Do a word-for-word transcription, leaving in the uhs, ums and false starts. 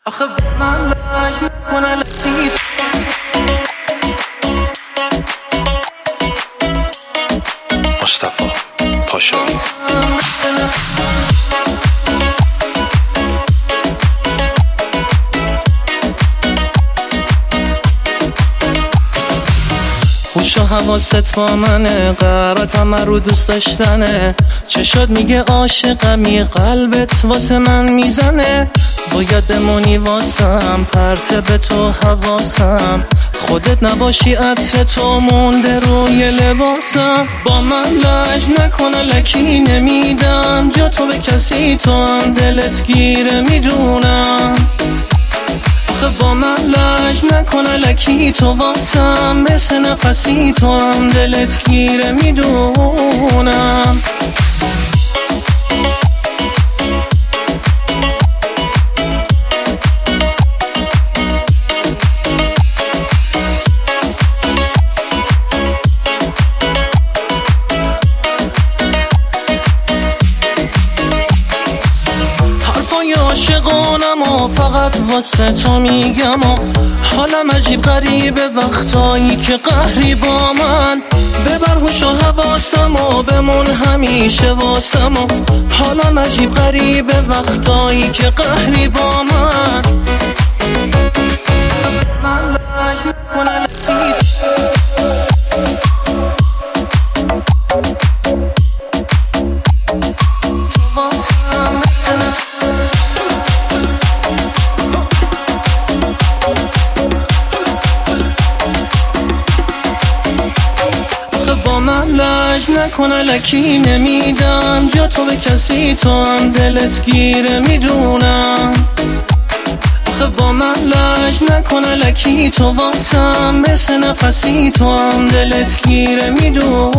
آخه من لج نکنه لطیف مصطفی پاشایی خوش و حواست با منه، قرارتم رو دوست داشتنه. چشات میگه عاشقمی، قلبت واسه من میزنه. باید بمونی واسم، پرت به تو حواسم. خودت نباشی عطر تو مونده روی لباسم. با من لج نکنه لکی نمیدم جا تو به کسی، تو هم دلت گیره میدونم. با من لج نکنه لکی تو واسم، مثل نفسی تو هم دلت گیره میدونم. حرفای عاشقانم و فقط واسه تو میگم و حالم عجیب غریبه وقتایی که قهری با من. ببر هوش و حواسم و بمون همیشه واسم و حالم عجیب غریبه وقتایی که قهری با من. من لج نکنه لطیف با من لج نکنه لکی نمیدم جا تو به کسی، تو هم دلت گیره میدونم. آخه با من لج نکنه لکی تو واسم، مثل نفسی تو هم دلت گیره میدونم.